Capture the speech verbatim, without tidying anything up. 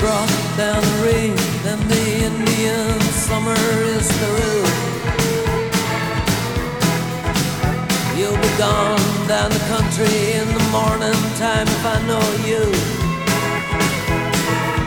brought down the rain, and the Indian summer is through. You'll be gone down the country in the morning time if I know you.